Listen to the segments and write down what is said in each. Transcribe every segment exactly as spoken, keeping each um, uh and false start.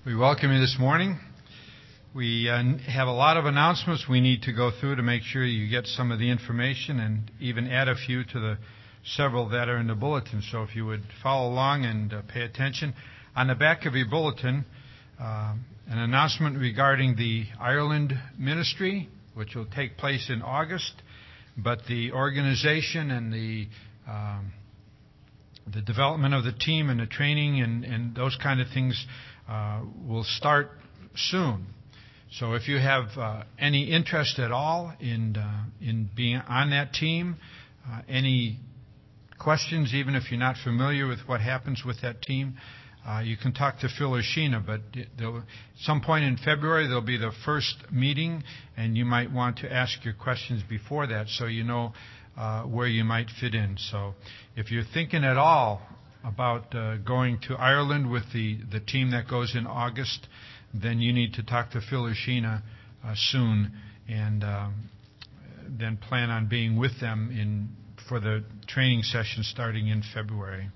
We welcome you this morning. We uh, have a lot of announcements we need to go through to make sure you get some of the information and even add a few to the several that are in the bulletin. So if you would follow along and uh, pay attention. On the back of your bulletin, uh, an announcement regarding the Ireland ministry, which will take place in August, but the organization and the um, the development of the team and the training and, and those kind of things uh, will start soon. So if you have uh, any interest at all in uh, in being on that team, uh, any questions, even if you're not familiar with what happens with that team, uh, you can talk to Phil or Sheena. But at some point in February, there'll be the first meeting, and you might want to ask your questions before that so you know uh, where you might fit in. So if you're thinking at all about uh, going to Ireland with the, the team that goes in August, then you need to talk to Phil or Sheena uh, soon, and um, then plan on being with them in for the training session starting in February.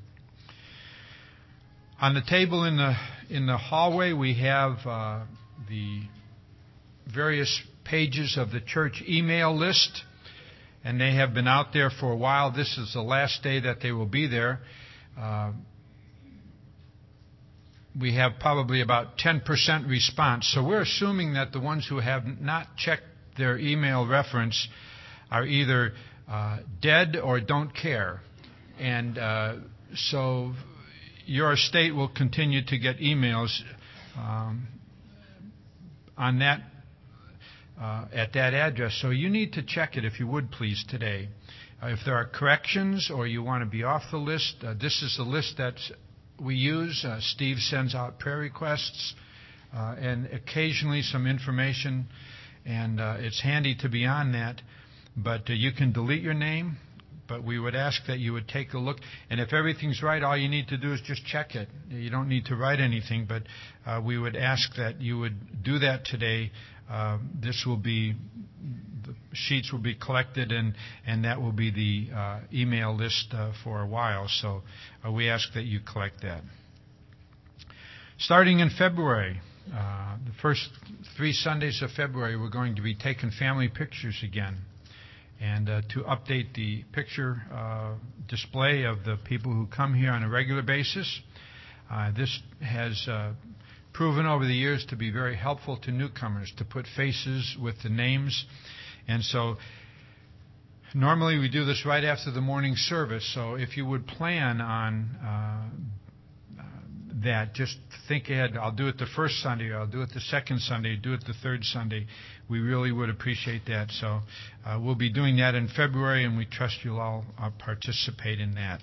On the table in the in the hallway, we have uh, the various pages of the church email list, and they have been out there for a while. This is the last day that they will be there. Uh, we have probably about ten percent response. So we're assuming that the ones who have not checked their email reference are either uh, dead or don't care. And uh, so your estate will continue to get emails um, on that uh, at that address. So you need to check it, if you would please, today. Uh, if there are corrections or you want to be off the list, uh, this is the list that we use. Uh, Steve sends out prayer requests uh, and occasionally some information, and uh, it's handy to be on that. But uh, you can delete your name, but we would ask that you would take a look. And if everything's right, all you need to do is just check it. You don't need to write anything, but uh, we would ask that you would do that today. Uh, this will be, the sheets will be collected, and, and that will be the uh, email list uh, for a while. So uh, we ask that you collect that. Starting in February, uh, the first three Sundays of February, we're going to be taking family pictures again. And uh, to update the picture uh, display of the people who come here on a regular basis. Uh, this has uh, proven over the years to be very helpful to newcomers, to put faces with the names. And so normally we do this right after the morning service. So if you would plan on uh, that, just think ahead. I'll do it the first Sunday, or I'll do it the second Sunday, do it the third Sunday. We really would appreciate that. So uh, we'll be doing that in February, and we trust you'll all uh, participate in that.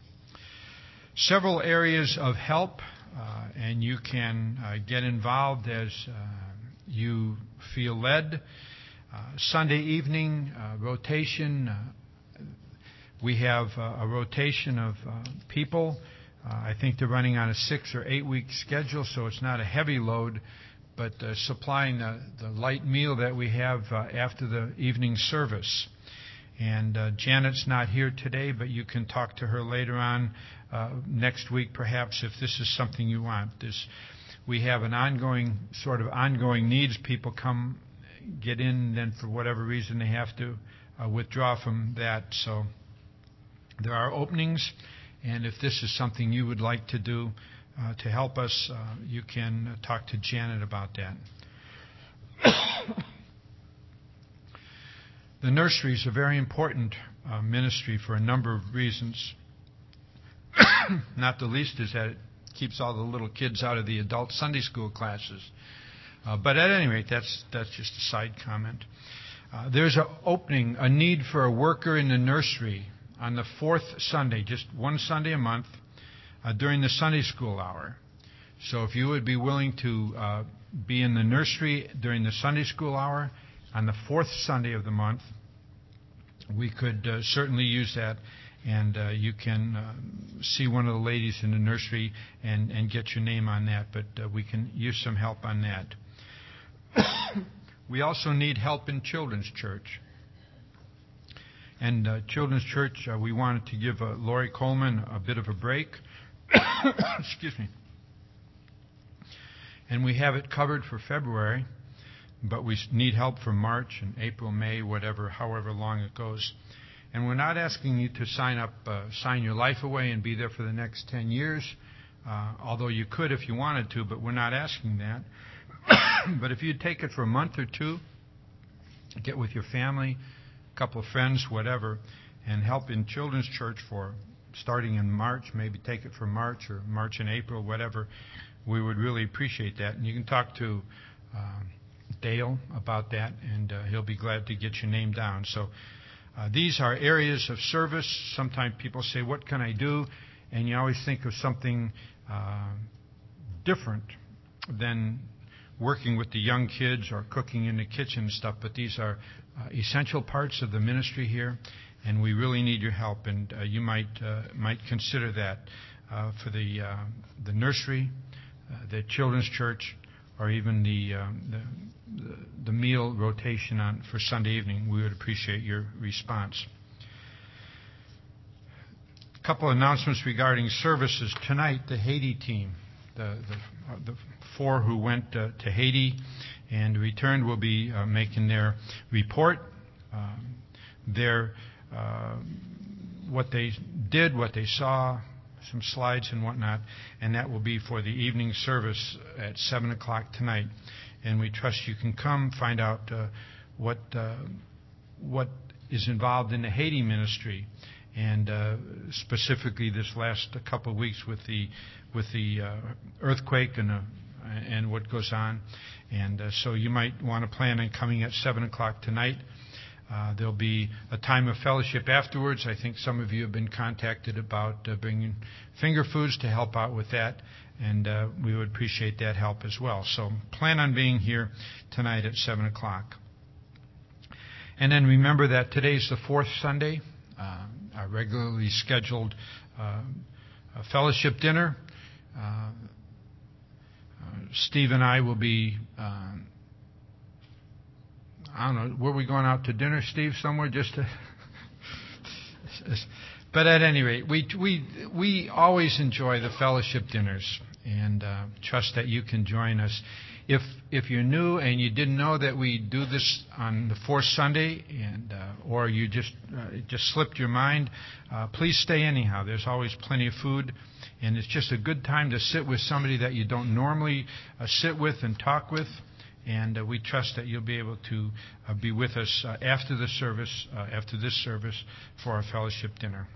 Several areas of help, uh, and you can uh, get involved as uh, you feel led. Uh, Sunday evening uh, rotation. Uh, we have uh, a rotation of uh, people. Uh, I think they're running on a six or eight week schedule, so it's not a heavy load, but uh, supplying the, the light meal that we have uh, after the evening service. And uh, Janet's not here today, but you can talk to her later on uh, next week, perhaps, if this is something you want. This, we have an ongoing, sort of ongoing needs. People come, get in, and then for whatever reason they have to uh, withdraw from that. So there are openings. And if this is something you would like to do uh, to help us, uh, you can uh, talk to Janet about that. The nursery is a very important uh, ministry for a number of reasons. Not the least is that it keeps all the little kids out of the adult Sunday school classes. Uh, but at any rate, that's that's just a side comment. Uh, there's an opening, a need for a worker in the nursery on the fourth Sunday, just one Sunday a month, uh, during the Sunday school hour. So if you would be willing to uh, be in the nursery during the Sunday school hour on the fourth Sunday of the month, we could uh, certainly use that, and uh, you can uh, see one of the ladies in the nursery and, and get your name on that, but uh, we can use some help on that. We also need help in Children's Church. And uh, Children's Church, uh, we wanted to give uh, Lori Coleman a bit of a break. Excuse me. And we have it covered for February, but we need help for March and April, May, whatever, however long it goes. And we're not asking you to sign up, uh, sign your life away and be there for the next ten years, uh, although you could if you wanted to, but we're not asking that. But if you'd take it for a month or two, get with your family, a couple of friends, whatever, and help in Children's Church for starting in March, maybe take it for March or March and April, whatever, we would really appreciate that. And you can talk to uh, Dale about that, and uh, he'll be glad to get your name down. So uh, these are areas of service. Sometimes people say, what can I do? And you always think of something uh, different than working with the young kids or cooking in the kitchen and stuff, but these are uh, essential parts of the ministry here, and we really need your help. And uh, you might uh, might consider that uh, for the uh, the nursery, uh, the children's church, or even the, uh, the the the meal rotation on for Sunday evening. We would appreciate your response. A couple of announcements regarding services tonight. The Haiti team, the the, uh, the four who went uh, to Haiti and returned, will be uh, making their report, um, their uh, what they did, what they saw, some slides and whatnot, and that will be for the evening service at seven o'clock tonight. And we trust you can come find out uh, what uh, what is involved in the Haiti ministry, and uh, specifically this last couple of weeks with the with the uh, earthquake and uh, and what goes on. And uh, so you might want to plan on coming at seven o'clock tonight. Uh, there'll be a time of fellowship afterwards. I think some of you have been contacted about uh, bringing finger foods to help out with that, and uh, we would appreciate that help as well. So plan on being here tonight at seven o'clock. And then remember that today's the fourth Sunday, uh, our regularly scheduled uh, fellowship dinner. Uh, uh, Steve and I will be... Uh, I don't know, were we going out to dinner, Steve, somewhere just to... But at any rate, we we we always enjoy the fellowship dinners, and uh, trust that you can join us. If if you're new and you didn't know that we do this on the fourth Sunday, and uh, or you just uh, it just slipped your mind, uh, please stay anyhow. There's always plenty of food, and it's just a good time to sit with somebody that you don't normally uh, sit with and talk with. And uh, we trust that you'll be able to uh, be with us uh, after the service, uh, after this service, for our fellowship dinner.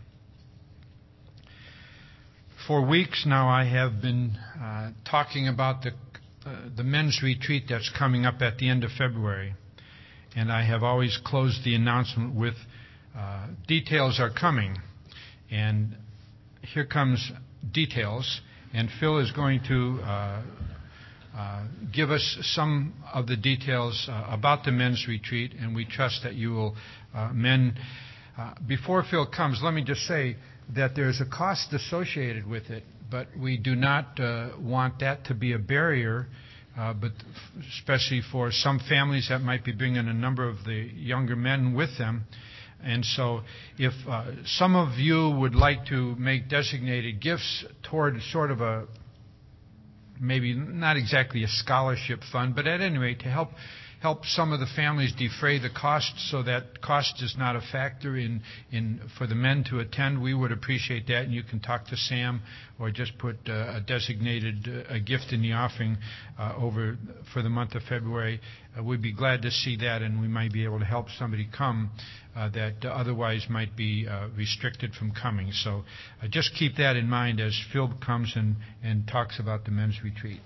For weeks now, I have been uh, talking about the uh, the men's retreat that's coming up at the end of February, and I have always closed the announcement with uh, details are coming, and here comes details, and Phil is going to. Uh, Uh, give us some of the details uh, about the men's retreat, and we trust that you will, uh, men, uh, before Phil comes, let me just say that there's a cost associated with it, but we do not uh, want that to be a barrier, uh, but especially for some families that might be bringing a number of the younger men with them. And so if uh, some of you would like to make designated gifts toward sort of a maybe not exactly a scholarship fund, but at any rate to help help some of the families defray the cost, so that cost is not a factor in, in for the men to attend. We would appreciate that, and you can talk to Sam or just put uh, a designated uh, a gift in the offering uh, over for the month of February. Uh, we'd be glad to see that, and we might be able to help somebody come uh, that uh, otherwise might be uh, restricted from coming. So uh, just keep that in mind as Phil comes and, and talks about the men's retreat.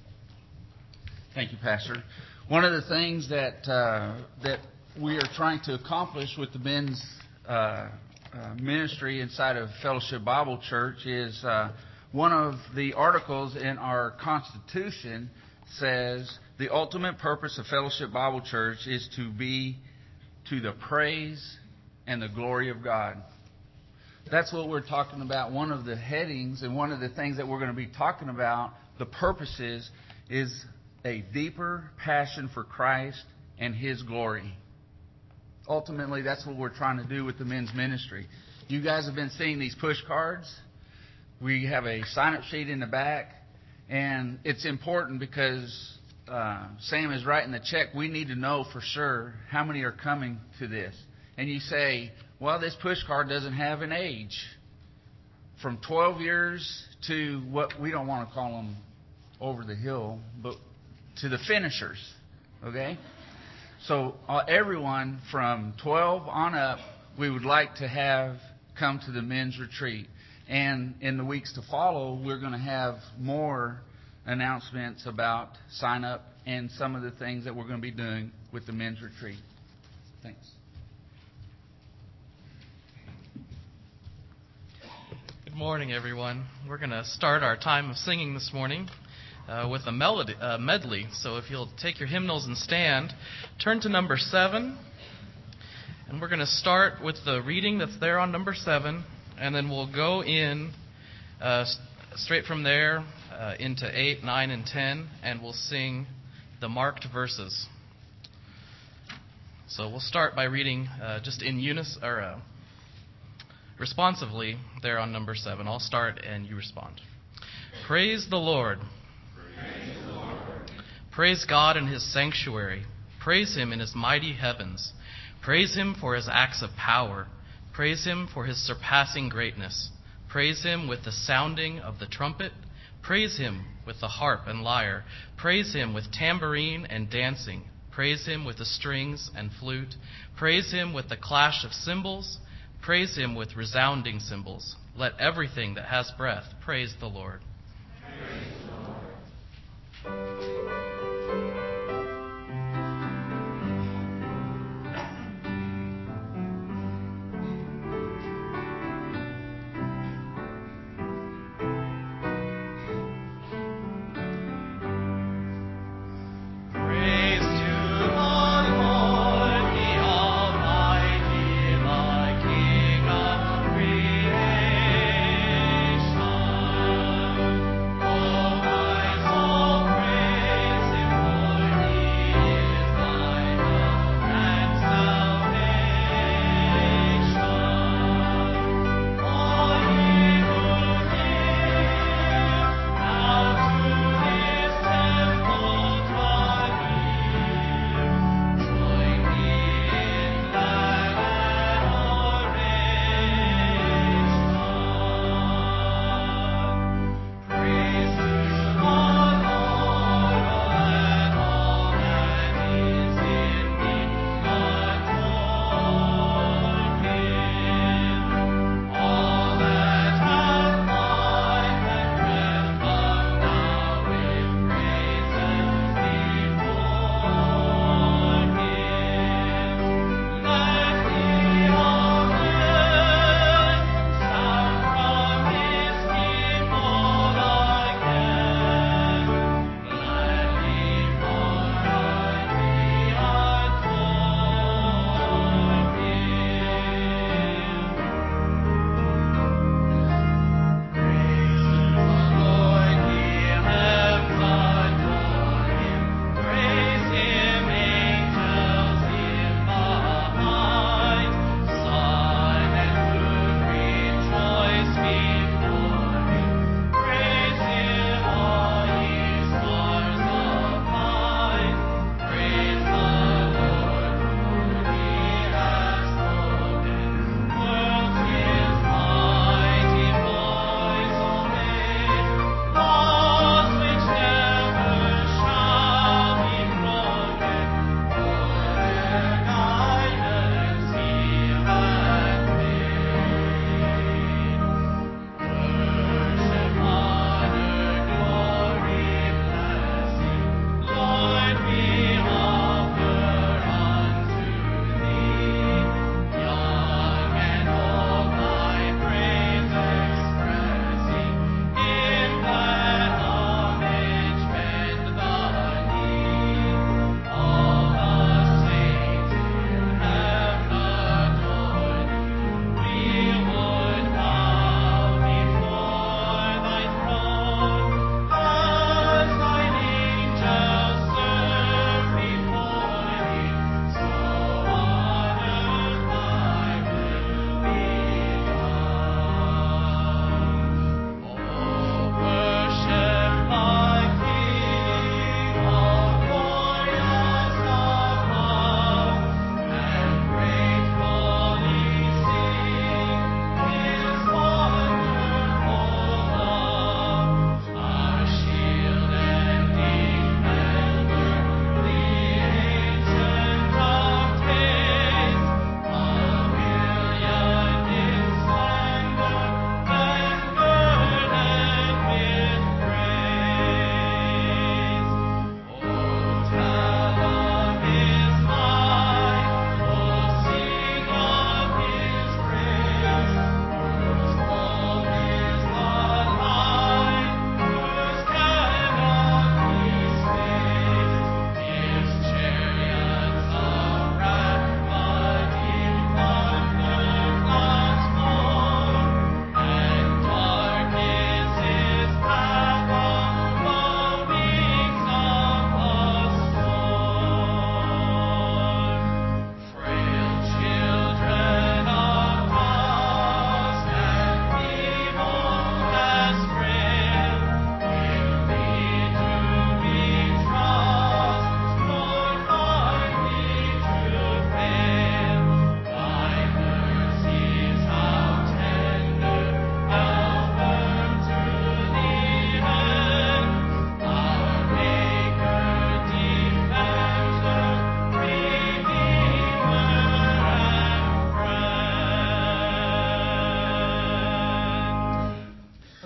Thank you, Pastor. One of the things that uh, that we are trying to accomplish with the men's uh, uh, ministry inside of Fellowship Bible Church is uh, one of the articles in our Constitution says the ultimate purpose of Fellowship Bible Church is to be to the praise and the glory of God. That's what we're talking about. One of the headings and one of the things that we're going to be talking about, the purposes, is a deeper passion for Christ and His glory. Ultimately, that's what we're trying to do with the men's ministry. You guys have been seeing these push cards. We have a sign-up sheet in the back, And it's important because uh, Sam is writing the check. We need to know for sure how many are coming to this. And you say, well, this push card doesn't have an age. From twelve years to what we don't want to call them over the hill, but to the finishers. Okay? So uh, everyone from twelve on up, we would like to have come to the men's retreat. And in the weeks to follow, we're going to have more announcements about sign up and some of the things that we're going to be doing with the men's retreat. Thanks. Good morning, everyone. We're going to start our time of singing this morning uh, with a melody, uh, medley. So if you'll take your hymnals and stand, turn to number seven. And we're going to start with the reading that's there on number seven. And then we'll go in uh, straight from there uh, into eight, nine, and ten, and we'll sing the marked verses. So we'll start by reading uh, just in unison or uh, responsively there on number seven. I'll start and you respond. Praise the Lord. Praise the Lord. Praise God in His sanctuary. Praise Him in His mighty heavens. Praise Him for His acts of power. Praise Him for His surpassing greatness. Praise Him with the sounding of the trumpet. Praise Him with the harp and lyre. Praise Him with tambourine and dancing. Praise Him with the strings and flute. Praise Him with the clash of cymbals. Praise Him with resounding cymbals. Let everything that has breath praise the Lord. Praise the Lord. Creation.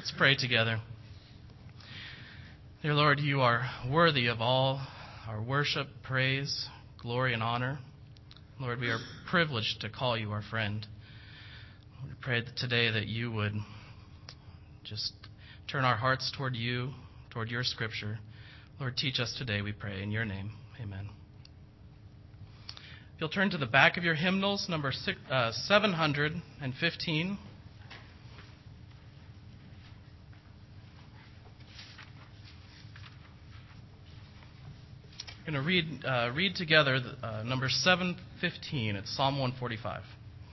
Let's pray together. Dear Lord, you are worthy of all our worship, praise, glory, and honor. Lord, we are privileged to call you our friend. We pray that today that you would just turn our hearts toward you, toward your scripture. Lord, teach us today, we pray, in your name. Amen. If you'll turn to the back of your hymnals, number six, uh, seven hundred fifteen. We're going to read uh, read together uh, number seven fifteen. It's Psalm one forty-five.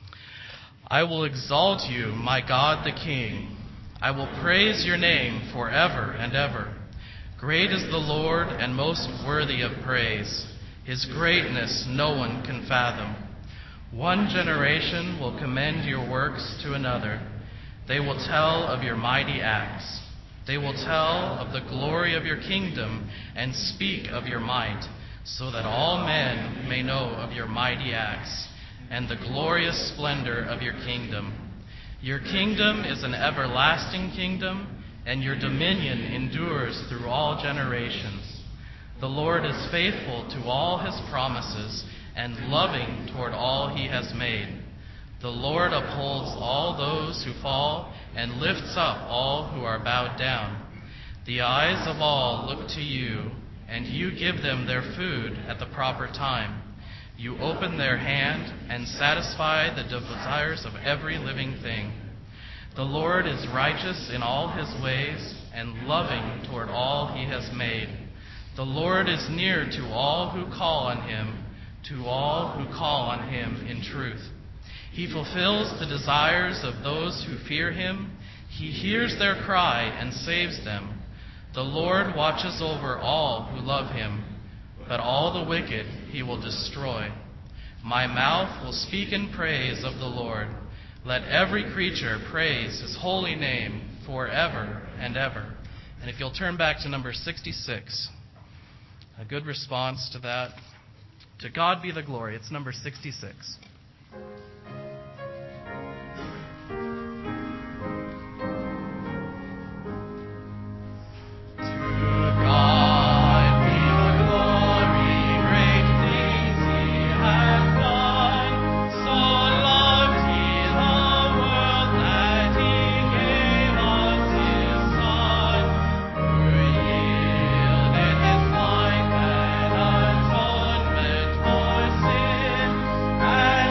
I will exalt you, my God the King. I will praise your name forever and ever. Great is the Lord and most worthy of praise. His greatness no one can fathom. One generation will commend your works to another. They will tell of your mighty acts. They will tell of the glory of your kingdom and speak of your might, so that all men may know of your mighty acts and the glorious splendor of your kingdom. Your kingdom is an everlasting kingdom, and your dominion endures through all generations. The Lord is faithful to all his promises and loving toward all he has made. The Lord upholds all those who fall and lifts up all who are bowed down. The eyes of all look to you, and you give them their food at the proper time. You open their hand and satisfy the desires of every living thing. The Lord is righteous in all his ways and loving toward all he has made. The Lord is near to all who call on him, to all who call on him in truth. He fulfills the desires of those who fear him. He hears their cry and saves them. The Lord watches over all who love him, but all the wicked he will destroy. My mouth will speak in praise of the Lord. Let every creature praise his holy name forever and ever. And if you'll turn back to number sixty-six, a good response to that. To God be the glory. It's number sixty-six. And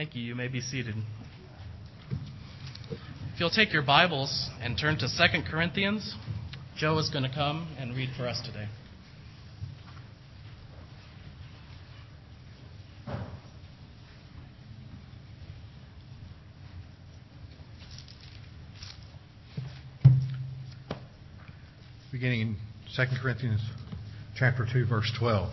Thank you. You may be seated. If you'll take your Bibles and turn to Second Corinthians, Joe is going to come and read for us today. Beginning in Second Corinthians chapter two, verse twelve.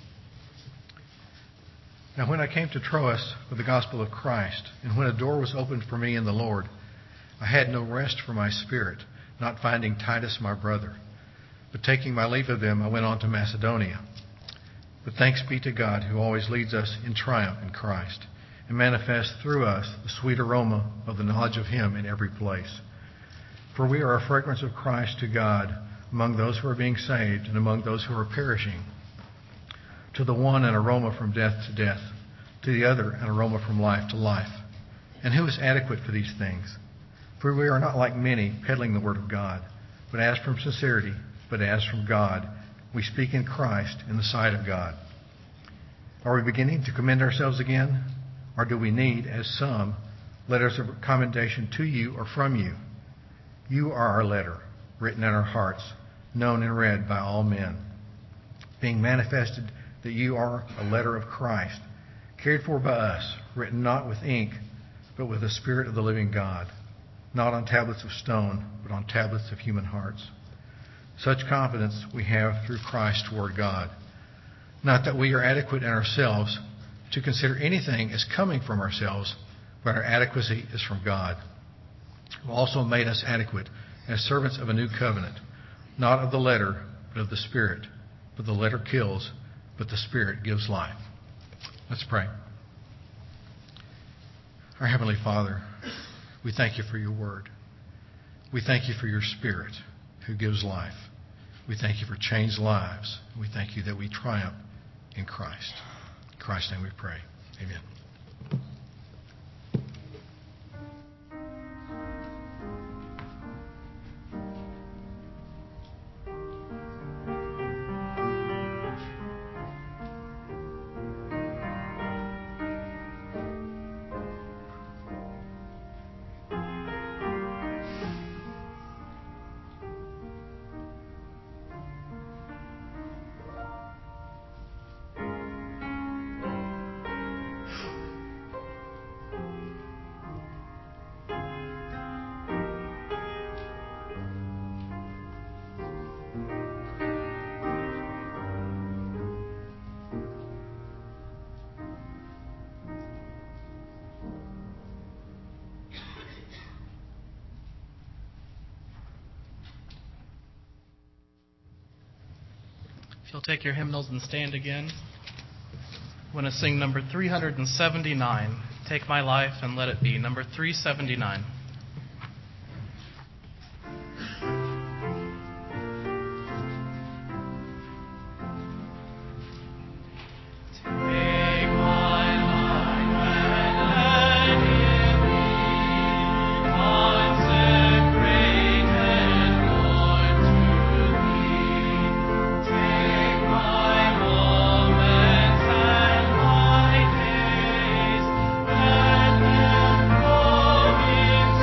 Now when I came to Troas with the gospel of Christ, and when a door was opened for me in the Lord, I had no rest for my spirit, not finding Titus my brother. But taking my leave of them, I went on to Macedonia. But thanks be to God, who always leads us in triumph in Christ, and manifests through us the sweet aroma of the knowledge of Him in every place. For we are a fragrance of Christ to God among those who are being saved and among those who are perishing. To the one an aroma from death to death, to the other an aroma from life to life. And who is adequate for these things? For we are not like many peddling the word of God, but as from sincerity, but as from God, we speak in Christ in the sight of God. Are we beginning to commend ourselves again? Or do we need, as some, letters of commendation to you or from you? You are our letter, written in our hearts, known and read by all men, being manifested that you are a letter of Christ, cared for by us, written not with ink, but with the Spirit of the living God, not on tablets of stone, but on tablets of human hearts. Such confidence we have through Christ toward God. Not that we are adequate in ourselves to consider anything as coming from ourselves, but our adequacy is from God, who also made us adequate as servants of a new covenant, not of the letter, but of the Spirit. For the letter kills, but the Spirit gives life. Let's pray. Our Heavenly Father, we thank you for your word. We thank you for your Spirit who gives life. We thank you for changed lives. We thank you that we triumph in Christ. In Christ's name we pray. Amen. If you'll take your hymnals and stand again. I want to sing number three seventy-nine, Take My Life and Let It Be, number three seventy-nine. Into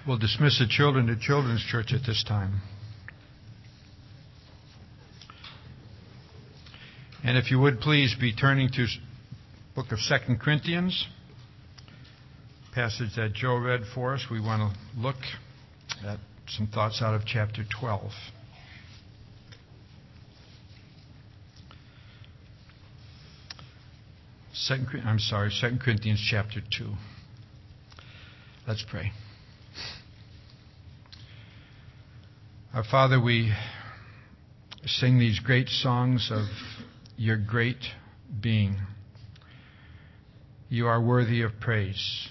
We'll dismiss the children to Children's Church at this time. And if you would please be turning to book of Second Corinthians, passage that Joe read for us. We want to look at some thoughts out of chapter twelve. Second, I'm sorry, Second Corinthians chapter two. Let's pray. Our Father, we sing these great songs of your great being. You are worthy of praise.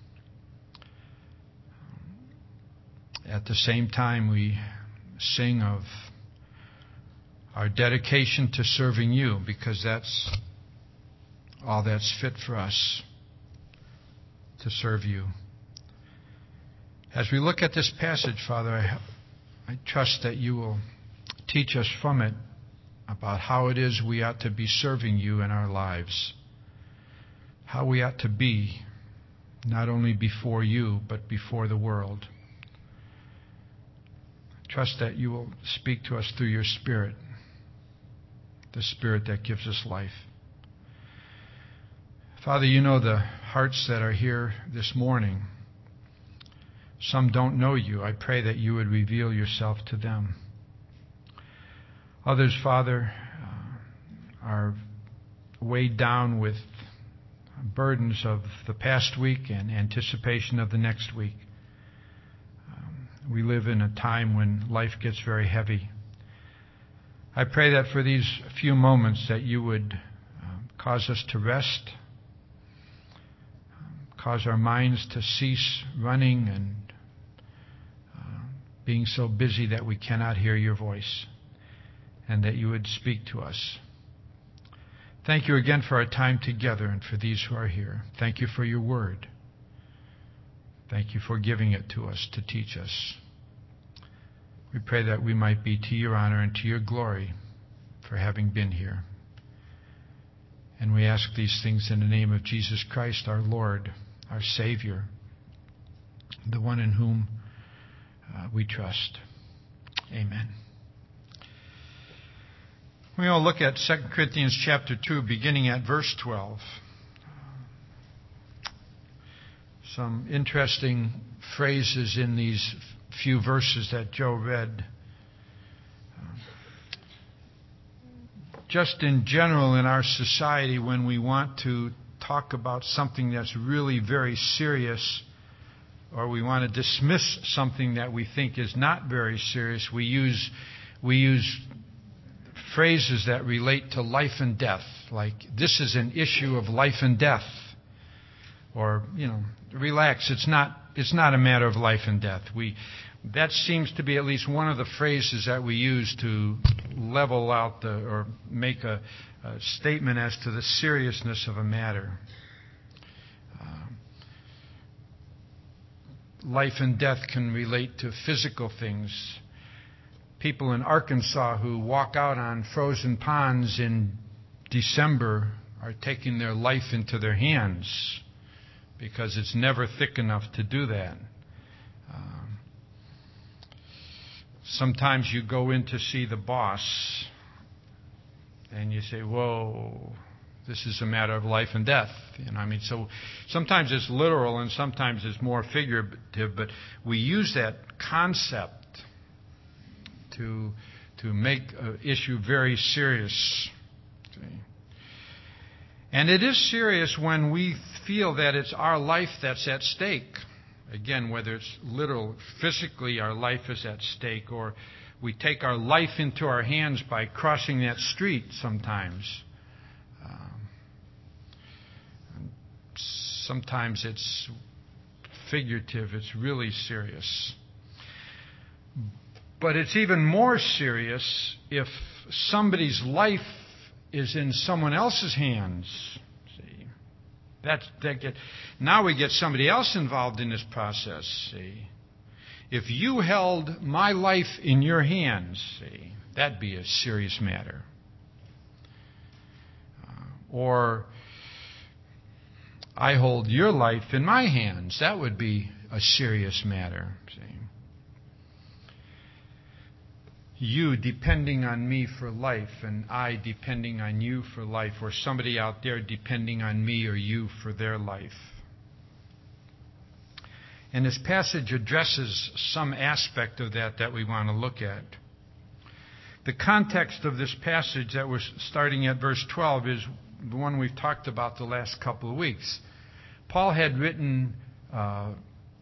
At the same time, we sing of our dedication to serving you, because that's all that's fit for us, to serve you. As we look at this passage, Father, I, I trust that you will teach us from it about how it is we ought to be serving you in our lives, how we ought to be not only before you, but before the world. Trust that you will speak to us through your Spirit, the Spirit that gives us life. Father, you know the hearts that are here this morning. Some don't know you. I pray that you would reveal yourself to them. Others, Father, uh, are weighed down with burdens of the past week and anticipation of the next week. Um, we live in a time when life gets very heavy. I pray that for these few moments that you would uh, cause us to rest, um, cause our minds to cease running and uh, being so busy that we cannot hear your voice, and that you would speak to us. Thank you again for our time together and for these who are here. Thank you for your word. Thank you for giving it to us to teach us. We pray that we might be to your honor and to your glory for having been here. And we ask these things in the name of Jesus Christ, our Lord, our Savior, the one in whom uh, we trust. Amen. We will look at Second Corinthians chapter two, beginning at verse twelve. Some interesting phrases in these few verses that Joe read. Just in general in our society, when we want to talk about something that's really very serious, or we want to dismiss something that we think is not very serious, we use we use phrases that relate to life and death, like, this is an issue of life and death. Or, you know, relax, it's not it's not a matter of life and death. We that seems to be at least one of the phrases that we use to level out the or make a, a statement as to the seriousness of a matter. Uh, life and death can relate to physical things. People in Arkansas who walk out on frozen ponds in December are taking their life into their hands, because it's never thick enough to do that. Um, sometimes you go in to see the boss and you say, whoa, this is a matter of life and death. You know, I mean, so sometimes it's literal and sometimes it's more figurative, but we use that concept to to make an issue very serious. And it is serious when we feel that it's our life that's at stake. Again, whether it's literal, physically our life is at stake, or we take our life into our hands by crossing that street sometimes. Um, sometimes it's figurative, it's really serious. But it's even more serious if somebody's life is in someone else's hands. See, that's that get now we get somebody else involved in this process. See, if you held my life in your hands, see, that'd be a serious matter. Uh, or I hold your life in my hands. That would be a serious matter. See? You depending on me for life, and I depending on you for life, or somebody out there depending on me or you for their life. And this passage addresses some aspect of that that we want to look at. The context of this passage that was starting at verse twelve is the one we've talked about the last couple of weeks. Paul had written uh,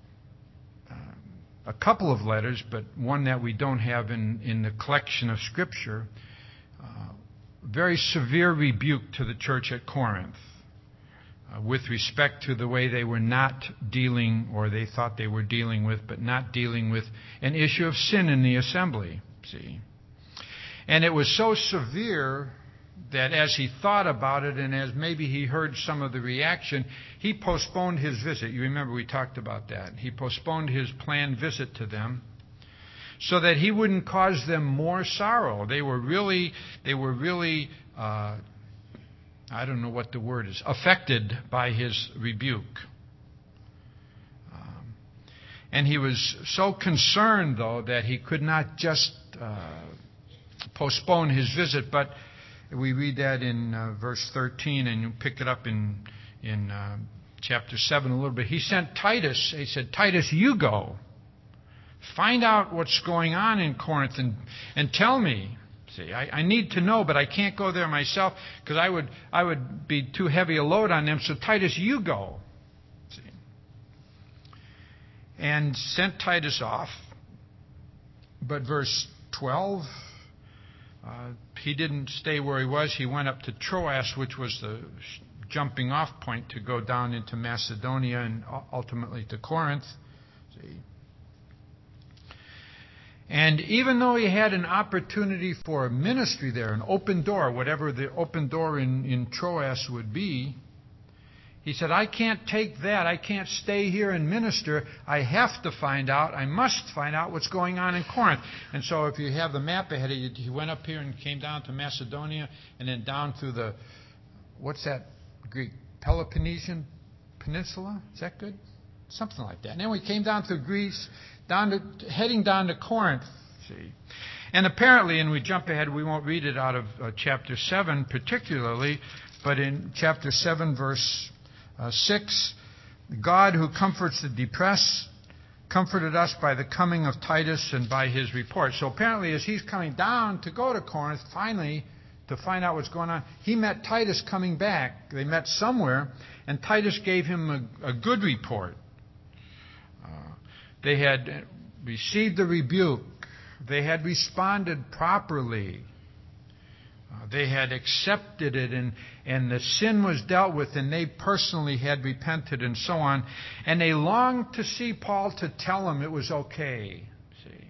a couple of letters, but one that we don't have in, in the collection of Scripture, uh, very severe rebuke to the church at Corinth uh, with respect to the way they were not dealing, or they thought they were dealing with, but not dealing with an issue of sin in the assembly. See? And it was so severe that as he thought about it, and as maybe he heard some of the reaction, he postponed his visit. You remember we talked about that. He postponed his planned visit to them so that he wouldn't cause them more sorrow. They were really, they were really, uh, I don't know what the word is, affected by his rebuke. Um, and he was so concerned, though, that he could not just uh, postpone his visit, but we read that in uh, verse thirteen, and you pick it up in in uh, chapter seven a little bit. He sent Titus. He said, Titus, you go. Find out what's going on in Corinth and, and tell me. See, I, I need to know, but I can't go there myself because I would I would be too heavy a load on them. So Titus, you go. See. And sent Titus off. But verse twelve... Uh, he didn't stay where he was. He went up to Troas, which was the jumping off point to go down into Macedonia and ultimately to Corinth. See? And even though he had an opportunity for a ministry there, an open door, whatever the open door in, in Troas would be, he said, I can't take that. I can't stay here and minister. I have to find out. I must find out what's going on in Corinth. And so if you have the map ahead of you, he went up here and came down to Macedonia and then down through the, what's that Greek, Peloponnesian Peninsula? Is that good? Something like that. And then we came down through Greece, down to, heading down to Corinth. See. And apparently, and we jump ahead, we won't read it out of uh, chapter seven particularly, but in chapter seven, verse Uh, six, God who comforts the depressed comforted us by the coming of Titus and by his report. So apparently as he's coming down to go to Corinth, finally, to find out what's going on, he met Titus coming back. They met somewhere, and Titus gave him a, a good report. Uh, they had received the rebuke. They had responded properly. Uh, they had accepted it, and, and the sin was dealt with, and they personally had repented and so on. And they longed to see Paul to tell them it was okay. See?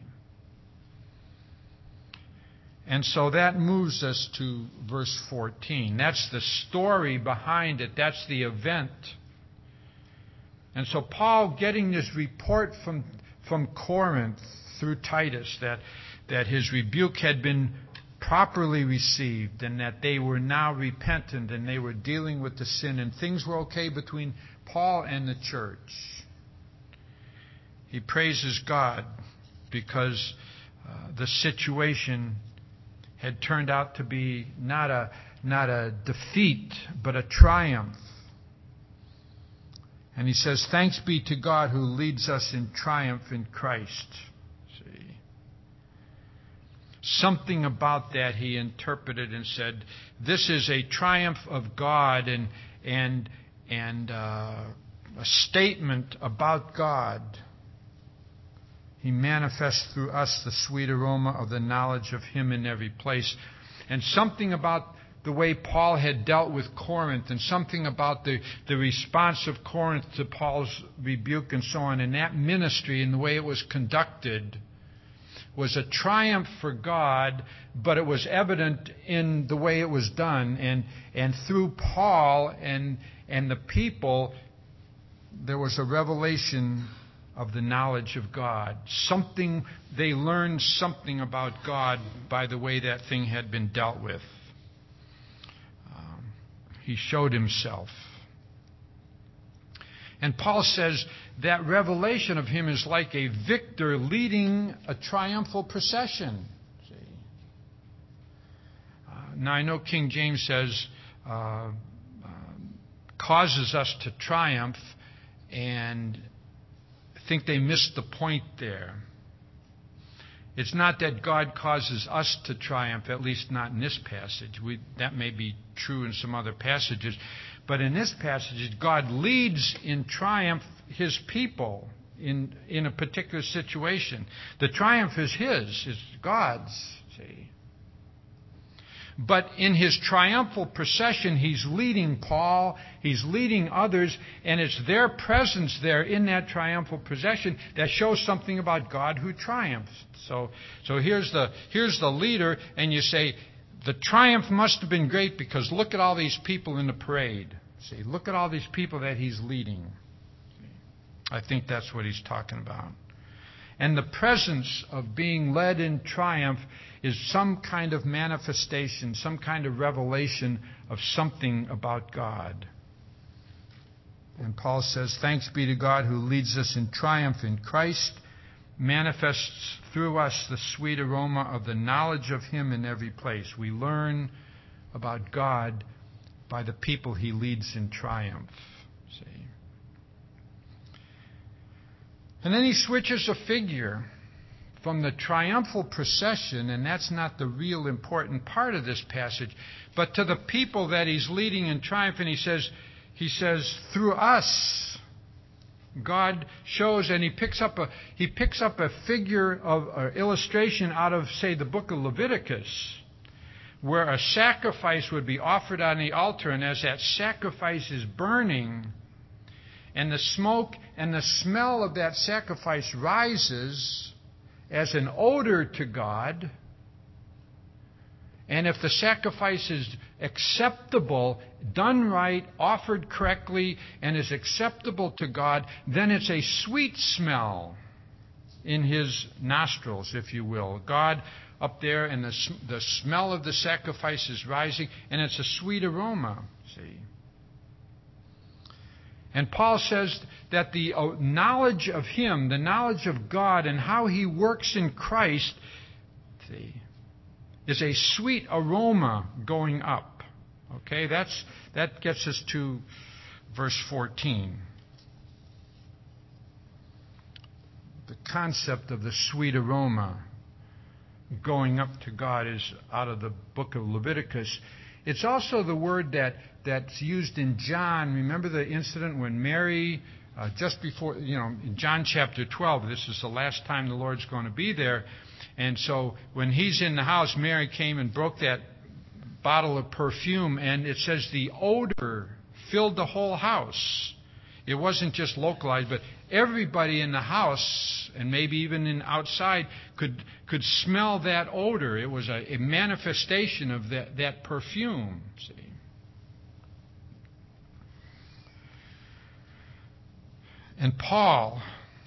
And so that moves us to verse fourteen. That's the story behind it. That's the event. And so Paul getting this report from, from Corinth through Titus that, that his rebuke had been properly received and that they were now repentant and they were dealing with the sin and things were okay between Paul and the church. He praises God because uh, the situation had turned out to be not a not a defeat but a triumph. And he says, thanks be to God who leads us in triumph in Christ. Something about that he interpreted and said, this is a triumph of God and and and uh, a statement about God. He manifests through us the sweet aroma of the knowledge of him in every place. And something about the way Paul had dealt with Corinth and something about the, the response of Corinth to Paul's rebuke and so on, and that ministry and the way it was conducted was a triumph for God, but it was evident in the way it was done. And and through Paul and and the people, there was a revelation of the knowledge of God. Something, they learned something about God by the way that thing had been dealt with. Um, he showed himself. And Paul says that revelation of him is like a victor leading a triumphal procession. See? Uh, now I know King James says uh, uh, causes us to triumph, and I think they missed the point there. It's not that God causes us to triumph, at least not in this passage. We, that may be true in some other passages. But in this passage, God leads in triumph His people in, in a particular situation. The triumph is His, it's God's, see. But in His triumphal procession, He's leading Paul, He's leading others, and it's their presence there in that triumphal procession that shows something about God who triumphs. So, so here's the, here's the leader, and you say, the triumph must have been great because look at all these people in the parade. See, look at all these people that He's leading. I think that's what He's talking about. And the presence of being led in triumph is some kind of manifestation, some kind of revelation of something about God. And Paul says, thanks be to God who leads us in triumph in Christ, manifests through us the sweet aroma of the knowledge of Him in every place. We learn about God by the people He leads in triumph. See? And then he switches a figure from the triumphal procession, and that's not the real important part of this passage, but to the people that He's leading in triumph, and he says, he says, through us, God shows, and he picks up a he picks up a figure of an illustration out of, say, the book of Leviticus, where a sacrifice would be offered on the altar, and as that sacrifice is burning, and the smoke and the smell of that sacrifice rises as an odor to God, and if the sacrifice is acceptable, done right, offered correctly, and is acceptable to God, then it's a sweet smell in His nostrils, if you will. God up there, and the, the smell of the sacrifice is rising, and it's a sweet aroma, see. And Paul says that the knowledge of Him, the knowledge of God and how He works in Christ, see, is a sweet aroma going up. Okay, that's that gets us to verse fourteen. The concept of the sweet aroma going up to God is out of the book of Leviticus. It's also the word that, that's used in John. Remember the incident when Mary, uh, just before, you know, in John chapter twelve, this is the last time the Lord's going to be there. And so when He's in the house, Mary came and broke that bottle of perfume, and it says the odor filled the whole house. It wasn't just localized, but everybody in the house, and maybe even in outside, could could smell that odor. It was a, a manifestation of that, that perfume. See? And Paul,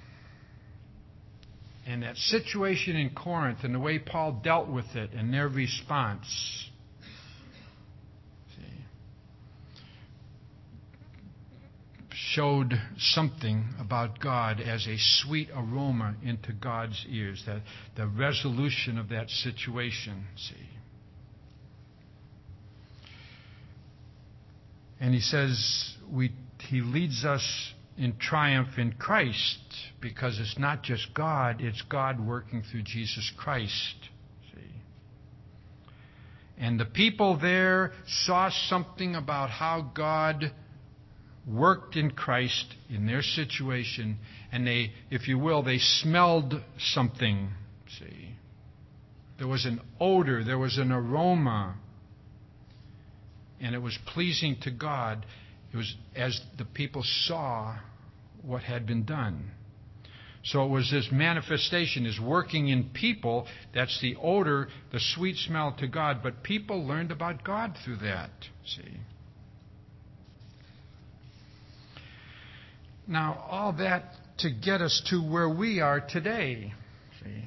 and that situation in Corinth, and the way Paul dealt with it, and their response, showed something about God as a sweet aroma into God's ears, that the resolution of that situation, see. And he says we he leads us in triumph in Christ, because it's not just God, it's God working through Jesus Christ. See. And the people there saw something about how God worked in Christ in their situation, and they, if you will, they smelled something. See, there was an odor, there was an aroma, and it was pleasing to God. It was as the people saw what had been done. So it was this manifestation is working in people. That's the odor, the sweet smell to God. But people learned about God through that. See. Now, all that to get us to where we are today. See?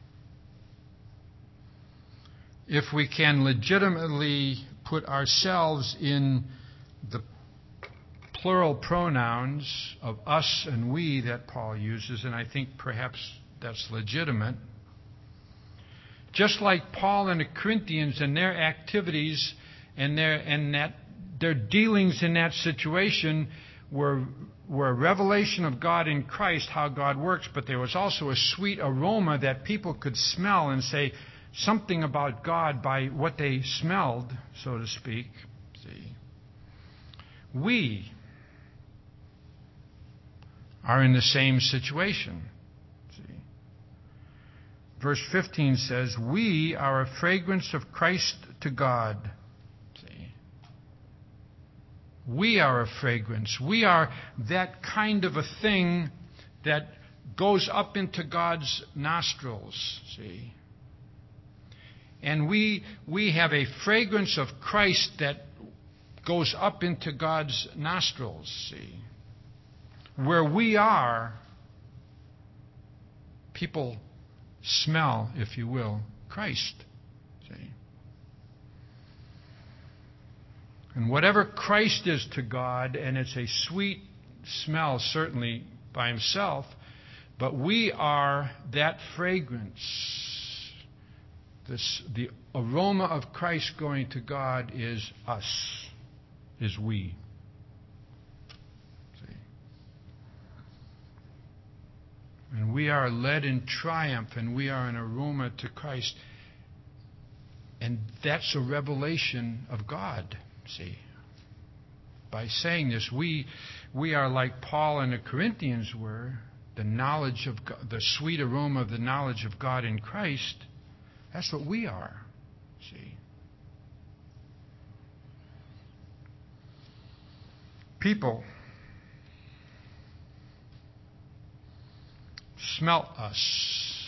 If we can legitimately put ourselves in the plural pronouns of us and we that Paul uses, and I think perhaps that's legitimate. Just like Paul and the Corinthians and their activities and their and that their dealings in that situation were were a revelation of God in Christ, how God works, but there was also a sweet aroma that people could smell and say something about God by what they smelled, so to speak. See, we are in the same situation. See, verse fifteen says, "We are a fragrance of Christ to God." We are a fragrance. We are that kind of a thing that goes up into God's nostrils, see. And we we have a fragrance of Christ that goes up into God's nostrils, see. Where we are, people smell, if you will, Christ, see. And whatever Christ is to God, and it's a sweet smell certainly by himself, but we are that fragrance. This, the aroma of Christ going to God is us, is we. See? And we are led in triumph, and we are an aroma to Christ. And that's a revelation of God. See, by saying this, we we are like Paul and the Corinthians were, the knowledge of God, the sweet aroma of the knowledge of God in Christ. That's what we are. See, people smell us.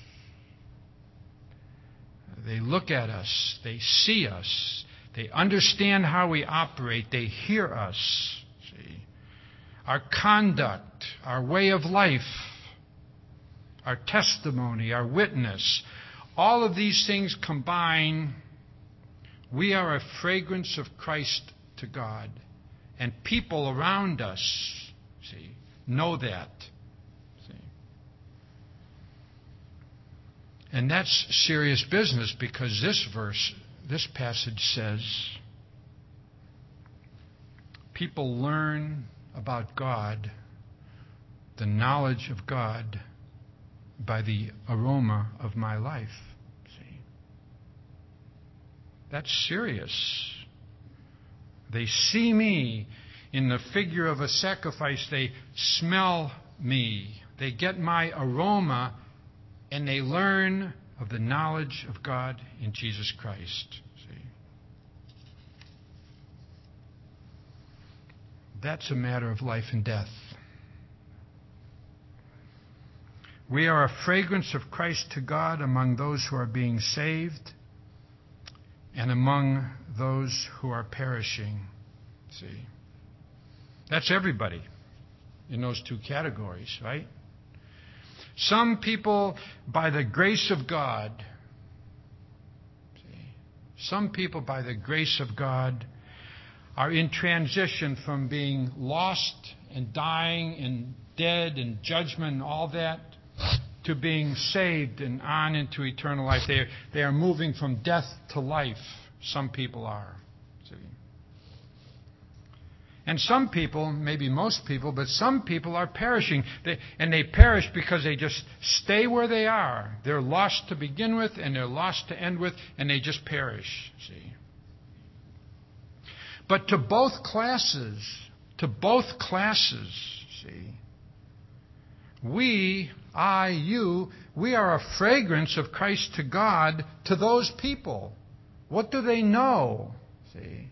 They look at us. They see us. They understand how we operate. They hear us. See, our conduct, our way of life, our testimony, our witness, all of these things combine. We are a fragrance of Christ to God. And people around us, see, know that. See. And that's serious business, because this verse, this passage says, people learn about God, the knowledge of God, by the aroma of my life. See? That's serious. They see me in the figure of a sacrifice. They smell me. They get my aroma, and they learn of the knowledge of God in Jesus Christ. See? That's a matter of life and death. We are a fragrance of Christ to God among those who are being saved and among those who are perishing. See? That's everybody in those two categories, right? Some people, by the grace of God, see, some people, by the grace of God, are in transition from being lost and dying and dead and judgment and all that to being saved and on into eternal life. They are, they are moving from death to life. Some people are. See? And some people, maybe most people, but some people are perishing. They, and they perish because they just stay where they are. They're lost to begin with, and they're lost to end with, and they just perish. See? But to both classes, to both classes, see, we, I, you, we are a fragrance of Christ to God to those people. What do they know? See?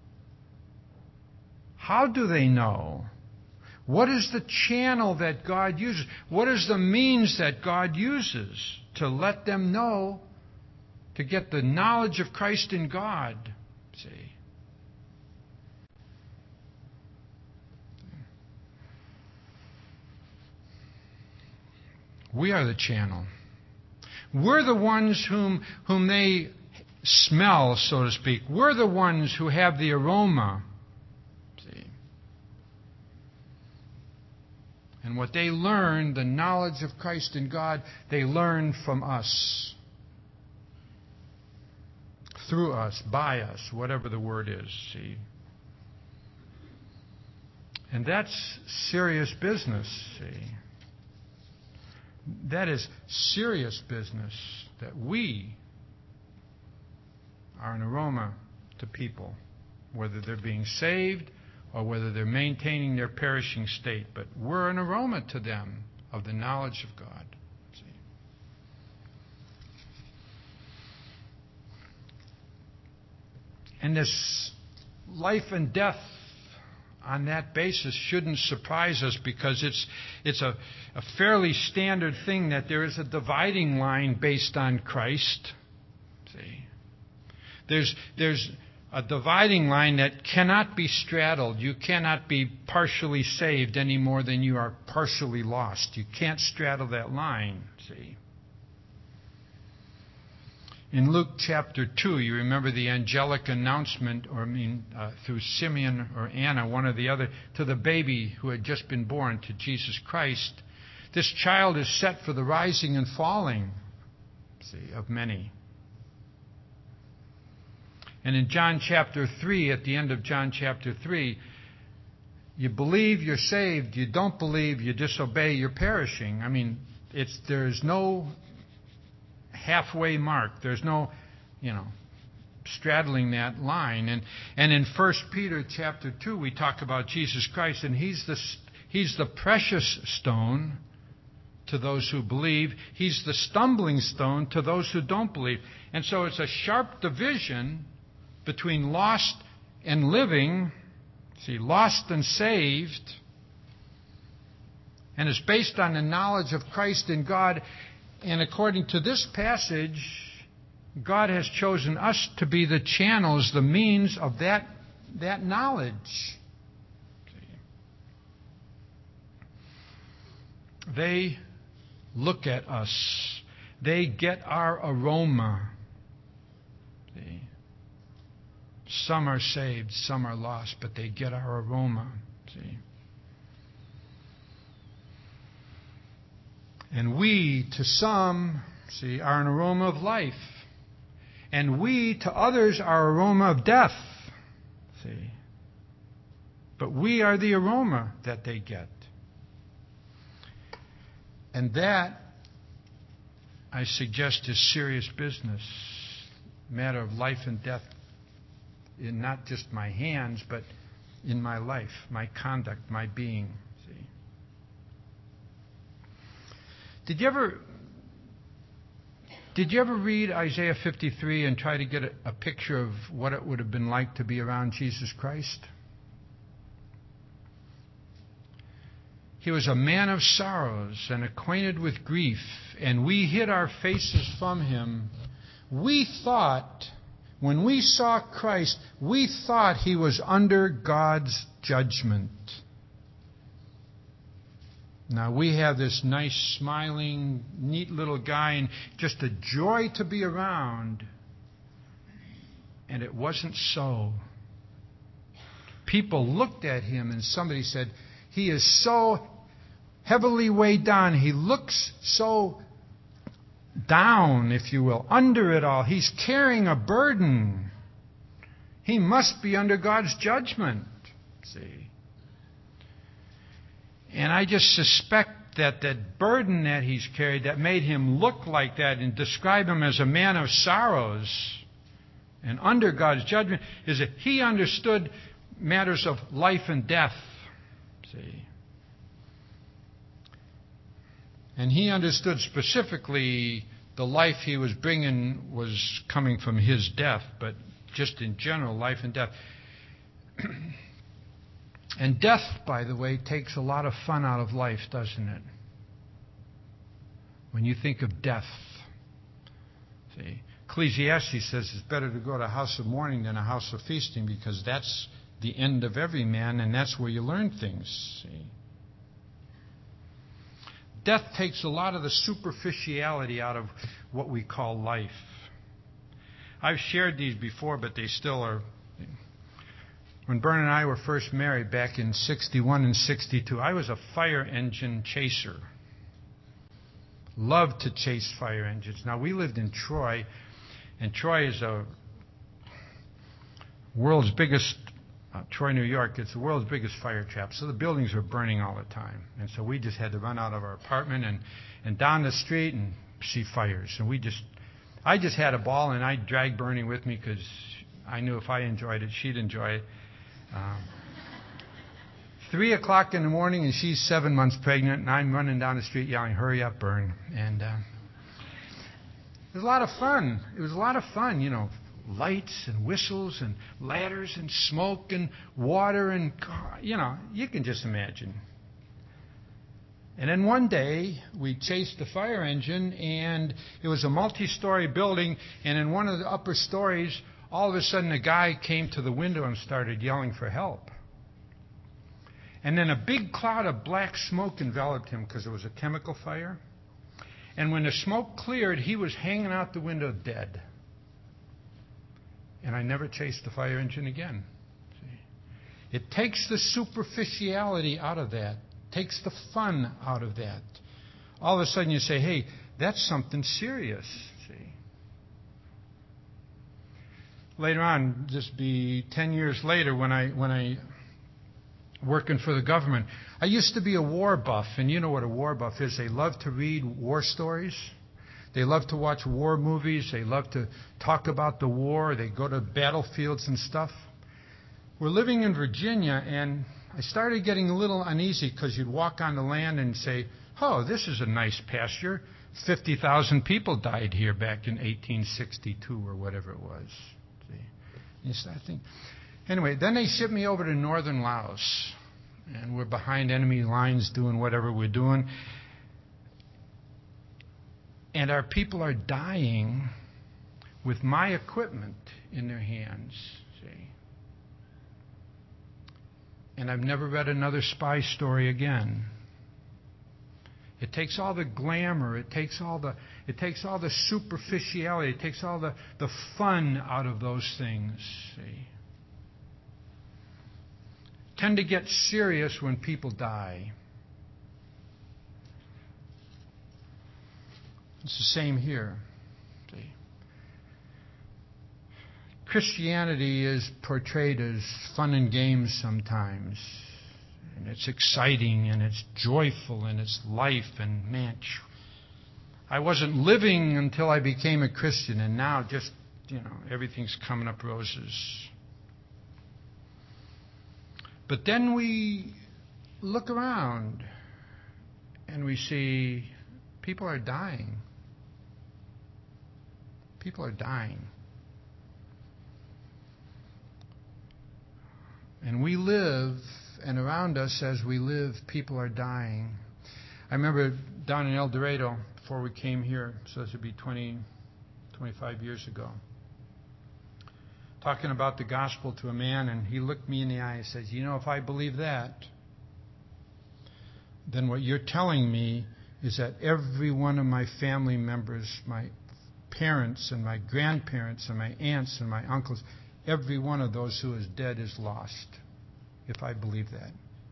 How do they know? What is the channel that God uses? What is the means that God uses to let them know, to get the knowledge of Christ in God? See? We are the channel. We're the ones whom, whom they smell, so to speak. We're the ones who have the aroma. See? And what they learn, the knowledge of Christ and God, they learn from us. Through us, by us, whatever the word is, see. And that's serious business, see. That is serious business, that we are an aroma to people, whether they're being saved or whether they're maintaining their perishing state. But we're an aroma to them of the knowledge of God. See. And this life and death on that basis shouldn't surprise us, because it's it's a, a fairly standard thing that there is a dividing line based on Christ. See, there's there's a dividing line that cannot be straddled. You cannot be partially saved any more than you are partially lost. You can't straddle that line. See. In Luke chapter two, you remember the angelic announcement, or I mean, uh, through Simeon or Anna, one or the other, to the baby who had just been born, to Jesus Christ. This child is set for the rising and falling, see, of many. And in John chapter three, at the end of John chapter three, you believe, you're saved. You don't believe, you disobey, you're perishing. I mean, it's there's no halfway mark. There's no, you know, straddling that line. And and in First Peter chapter two, we talk about Jesus Christ, and he's the he's the precious stone to those who believe. He's the stumbling stone to those who don't believe. And so it's a sharp division between lost and living. See, lost and saved. And it's based on the knowledge of Christ and God. And according to this passage, God has chosen us to be the channels, the means of that, that knowledge. They look at us. They get our aroma. See? Some are saved, some are lost, but they get our aroma. See? And we, to some, see, are an aroma of life. And we, to others, are aroma of death. See? But we are the aroma that they get. And that, I suggest, is serious business. Matter of life and death in not just my hands, but in my life, my conduct, my being. See? Did you ever did you ever read Isaiah fifty-three and try to get a, a picture of what it would have been like to be around Jesus Christ? He was a man of sorrows and acquainted with grief, and we hid our faces from him. We thought, when we saw Christ, we thought he was under God's judgment. Now, we have this nice, smiling, neat little guy, and just a joy to be around. And it wasn't so. People looked at him, and somebody said, he is so heavily weighed down. He looks so down, if you will, under it all. He's carrying a burden. He must be under God's judgment. See? And I just suspect that that burden that he's carried that made him look like that and describe him as a man of sorrows and under God's judgment is that he understood matters of life and death. See? And he understood specifically the life he was bringing was coming from his death, but just in general, life and death. And death, by the way, takes a lot of fun out of life, doesn't it? When you think of death. See, Ecclesiastes says it's better to go to a house of mourning than a house of feasting, because that's the end of every man, and that's where you learn things. See? Death takes a lot of the superficiality out of what we call life. I've shared these before, but they still are When Bern and I were first married back in sixty-one and sixty-two, I was a fire engine chaser. Loved to chase fire engines. Now, we lived in Troy, and Troy is a world's biggest, uh, Troy, New York, it's the world's biggest fire trap. So the buildings were burning all the time. And so we just had to run out of our apartment and, and down the street and see fires. And we just, I just had a ball, and I dragged Bernie with me because I knew if I enjoyed it, she'd enjoy it. Um, three o'clock in the morning, and she's seven months pregnant, and I'm running down the street yelling, "Hurry up, Bern!" And uh, it was a lot of fun. It was a lot of fun, you know, lights and whistles and ladders and smoke and water and, you know, you can just imagine. And then one day, we chased the fire engine, and it was a multi-story building, and in one of the upper stories, all of a sudden, a guy came to the window and started yelling for help. And then a big cloud of black smoke enveloped him because it was a chemical fire. And when the smoke cleared, he was hanging out the window dead. And I never chased the fire engine again. See? It takes the superficiality out of that, takes the fun out of that. All of a sudden you say, hey, that's something serious. See? Later on, just be ten years later, when I when I working for the government, I used to be a war buff, and you know what a war buff is. They love to read war stories. They love to watch war movies. They love to talk about the war. They go to battlefields and stuff. We're living in Virginia, and I started getting a little uneasy because you'd walk on the land and say, oh, this is a nice pasture. fifty thousand people died here back in eighteen sixty-two or whatever it was. You start thinking. Anyway, then they shipped me over to northern Laos, and we're behind enemy lines doing whatever we're doing. And our people are dying with my equipment in their hands, see. And I've never read another spy story again. It takes all the glamour, it takes all the it takes all the superficiality, it takes all the, the fun out of those things. See? Tend to get serious when people die. It's the same here. See? Christianity is portrayed as fun and games sometimes. And it's exciting, and it's joyful, and it's life, and man, I wasn't living until I became a Christian, and now just, you know, everything's coming up roses. But then we look around, and we see people are dying. People are dying. And we live, and around us as we live, people are dying. I remember down in El Dorado, before we came here, so this would be twenty, twenty-five years ago, talking about the gospel to a man, and he looked me in the eye and says, you know, if I believe that, then what you're telling me is that every one of my family members, my parents and my grandparents and my aunts and my uncles, every one of those who is dead is lost, if I believe that.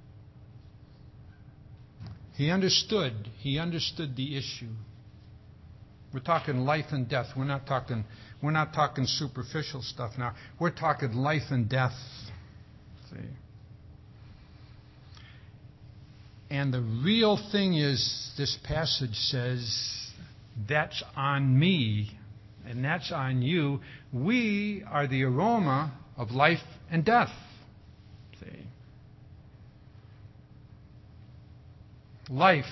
He understood. He understood the issue. We're talking life and death. We're not talking, we're not talking superficial stuff now. We're talking life and death. See? And the real thing is, this passage says, that's on me, and that's on you. We are the aroma of life and death. See? Life.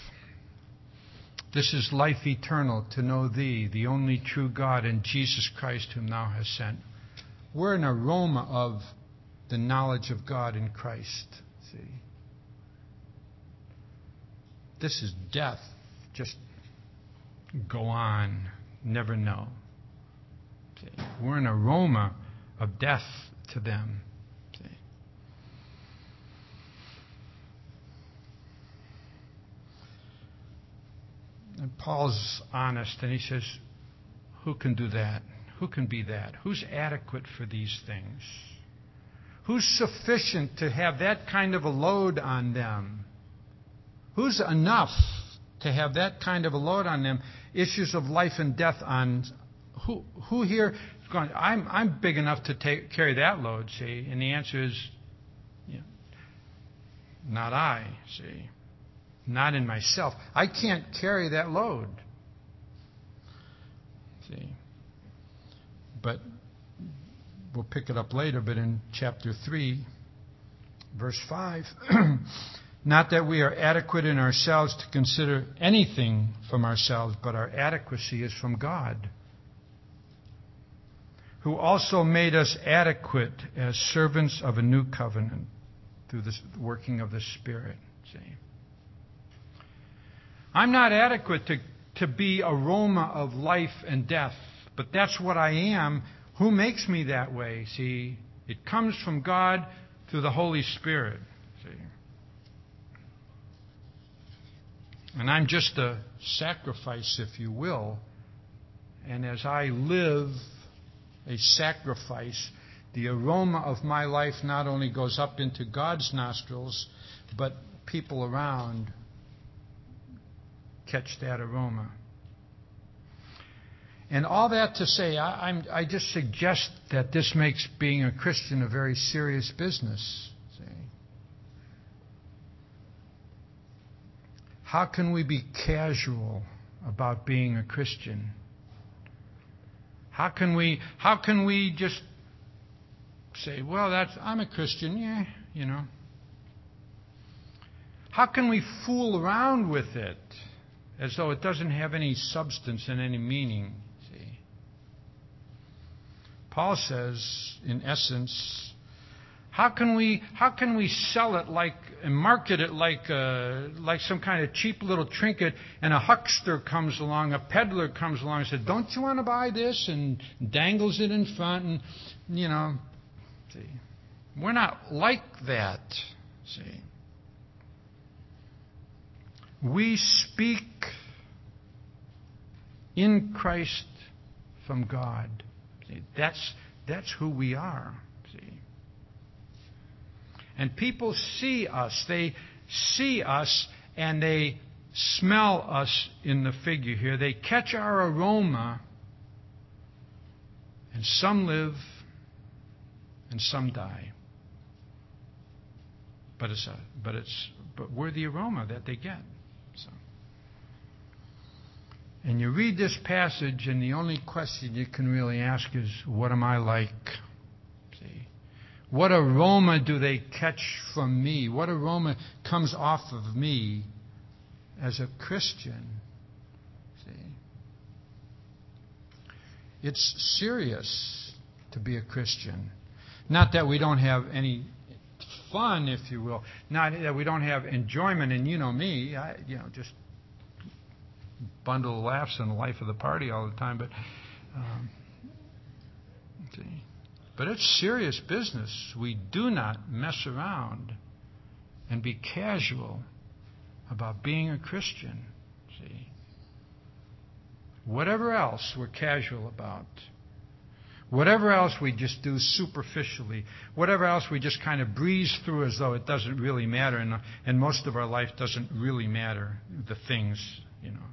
This is life eternal, to know Thee, the only true God, and Jesus Christ, whom Thou hast sent. We're an aroma of the knowledge of God in Christ. See? This is death. Just go on. Never know. See? We're an aroma of death to them. See? And Paul's honest, and he says, who can do that? Who can be that? Who's adequate for these things? Who's sufficient to have that kind of a load on them? Who's enough to have that kind of a load on them? Issues of life and death on who? Who here is going? I'm I'm big enough to take carry that load. See, and the answer is, you know, not I. See, not in myself. I can't carry that load. See, but we'll pick it up later. But in chapter three, verse five. Not that we are adequate in ourselves to consider anything from ourselves, but our adequacy is from God, who also made us adequate as servants of a new covenant through the working of the Spirit. See, I'm not adequate to, to be aroma of life and death, but that's what I am. Who makes me that way? See, it comes from God through the Holy Spirit. See. And I'm just a sacrifice, if you will. And as I live a sacrifice, the aroma of my life not only goes up into God's nostrils, but people around catch that aroma. And all that to say, I, I'm, I just suggest that this makes being a Christian a very serious business. How can we be casual about being a Christian? How can we how can we just say, well, that's I'm a Christian, yeah, you know. How can we fool around with it as though it doesn't have any substance and any meaning? See? Paul says, in essence, How can we how can we sell it like and market it like uh, like some kind of cheap little trinket, and a huckster comes along, a peddler comes along and says, "Don't you want to buy this?" and dangles it in front, and you know, see, we're not like that. See, we speak in Christ from God. See, that's that's who we are. See. And people see us. They see us and they smell us in the figure here. They catch our aroma. And some live and some die. But it's a, but it's but we're the aroma that they get. So. And you read this passage, and the only question you can really ask is, what am I like? See? What aroma do they catch from me? What aroma comes off of me as a Christian? See? It's serious to be a Christian. Not that we don't have any fun, if you will. Not that we don't have enjoyment. And you know me, I, you know, just bundle of laughs and the life of the party all the time. But, um, see. But it's serious business. We do not mess around and be casual about being a Christian. See, whatever else we're casual about, whatever else we just do superficially, whatever else we just kind of breeze through as though it doesn't really matter, and, and most of our life doesn't really matter, the things, you know.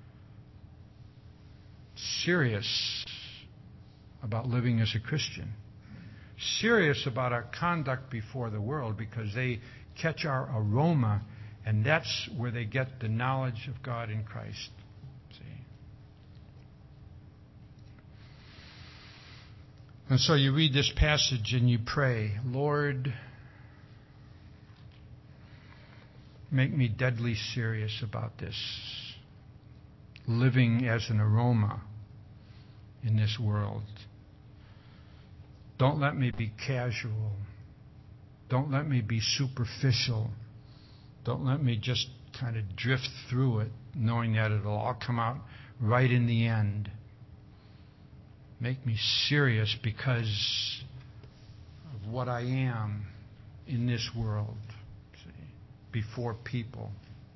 Serious about living as a Christian. Serious about our conduct before the world, because they catch our aroma, and that's where they get the knowledge of God in Christ. See? And so you read this passage and you pray, Lord, make me deadly serious about this, living as an aroma in this world. Don't let me be casual. Don't let me be superficial. Don't let me just kind of drift through it, knowing that it'll all come out right in the end. Make me serious because of what I am in this world, see, before people.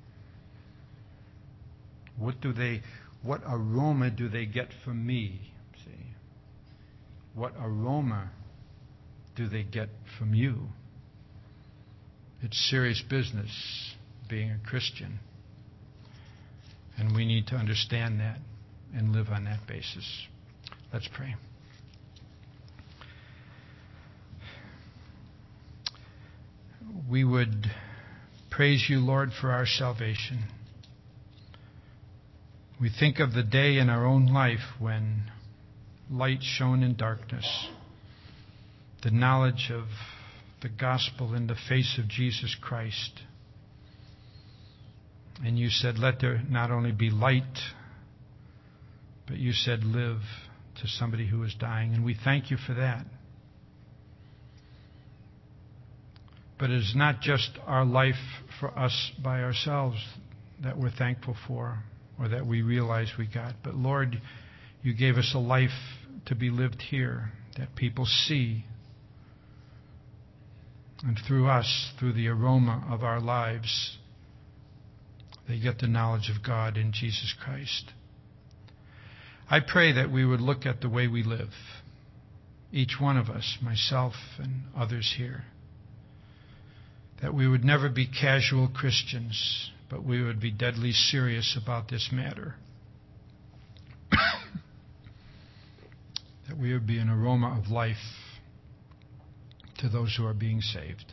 What do they, what aroma do they get from me? See, what aroma do they get from you? It's serious business being a Christian. And we need to understand that and live on that basis. Let's pray. We would praise you, Lord, for our salvation. We think of the day in our own life when light shone in darkness, the knowledge of the gospel in the face of Jesus Christ. And you said, let there not only be light, but you said, live, to somebody who is dying. And we thank you for that. But it is not just our life for us by ourselves that we're thankful for or that we realize we got. But Lord, you gave us a life to be lived here that people see. And through us, through the aroma of our lives, they get the knowledge of God in Jesus Christ. I pray that we would look at the way we live, each one of us, myself and others here, that we would never be casual Christians, but we would be deadly serious about this matter. That we would be an aroma of life to those who are being saved.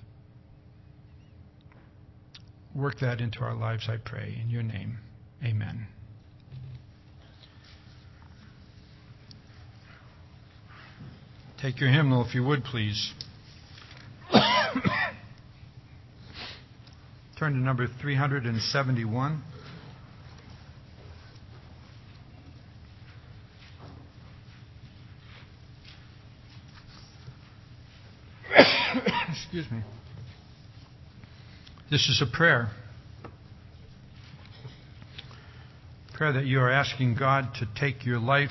Work that into our lives, I pray. In your name, amen. Take your hymnal, if you would, please. Turn to number three seventy-one. Excuse me. This is a prayer. Prayer that you are asking God to take your life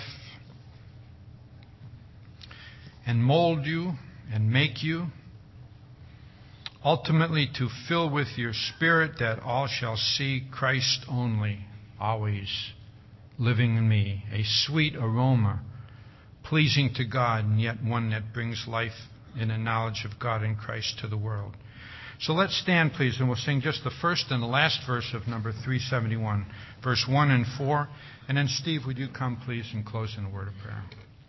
and mold you and make you, ultimately to fill with your spirit that all shall see Christ only, always living in me, a sweet aroma, pleasing to God, and yet one that brings life in a knowledge of God and Christ to the world. So let's stand, please, and we'll sing just the first and the last verse of number three seventy-one, verse one and four. And then, Steve, would you come, please, and close in a word of prayer?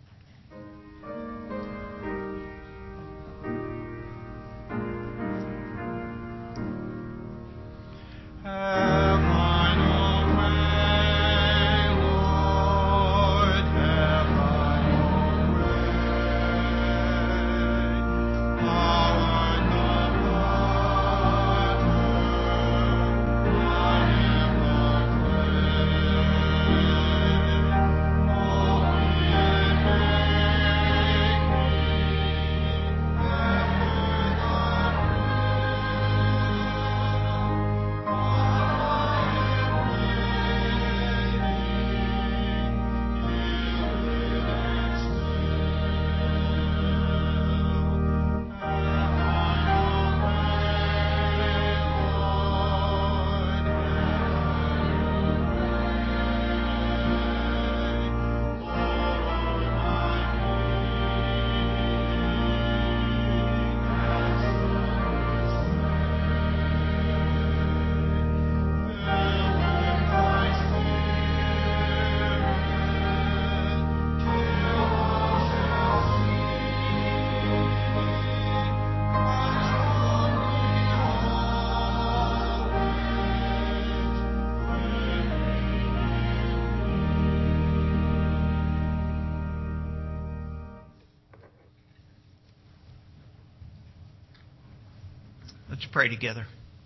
Let's pray together.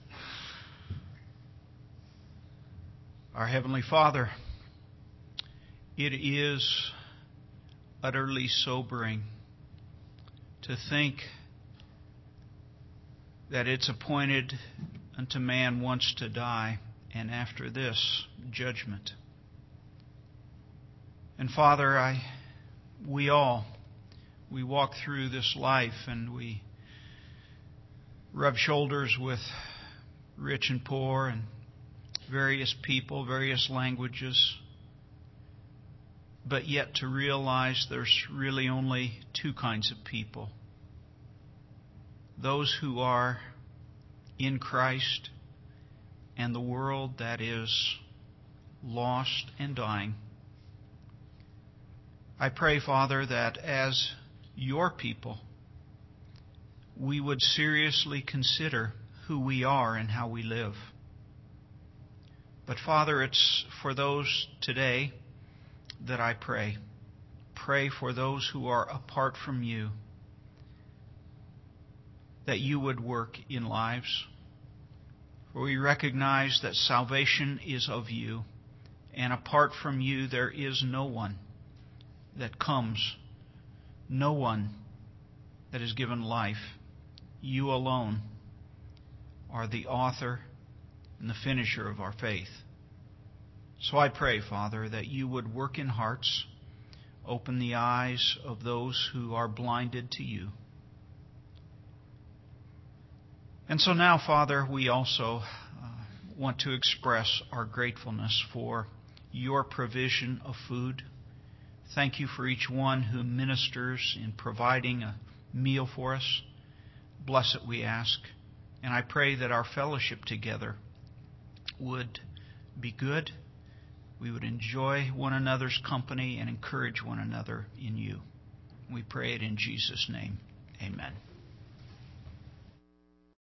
Our Heavenly Father, it is utterly sobering to think that it's appointed unto man once to die, and after this, judgment. And Father, I, we all, we walk through this life and we rub shoulders with rich and poor and various people, various languages, but yet to realize there's really only two kinds of people. those who are in Christ and the world that is lost and dying. I pray, Father, that as your people, we would seriously consider who we are and how we live. But Father, it's for those today that I pray. Pray for those who are apart from you, that you would work in lives. For we recognize that salvation is of you, and apart from you there is no one that comes, no one that is given life. You alone are the author and the finisher of our faith. So I pray, Father, that you would work in hearts, open the eyes of those who are blinded to you. And so now, Father, we also uh, want to express our gratefulness for your provision of food. Thank you for each one who ministers in providing a meal for us. Bless it, we ask. And I pray that our fellowship together would be good. We would enjoy one another's company and encourage one another in you. We pray it in Jesus' name. Amen.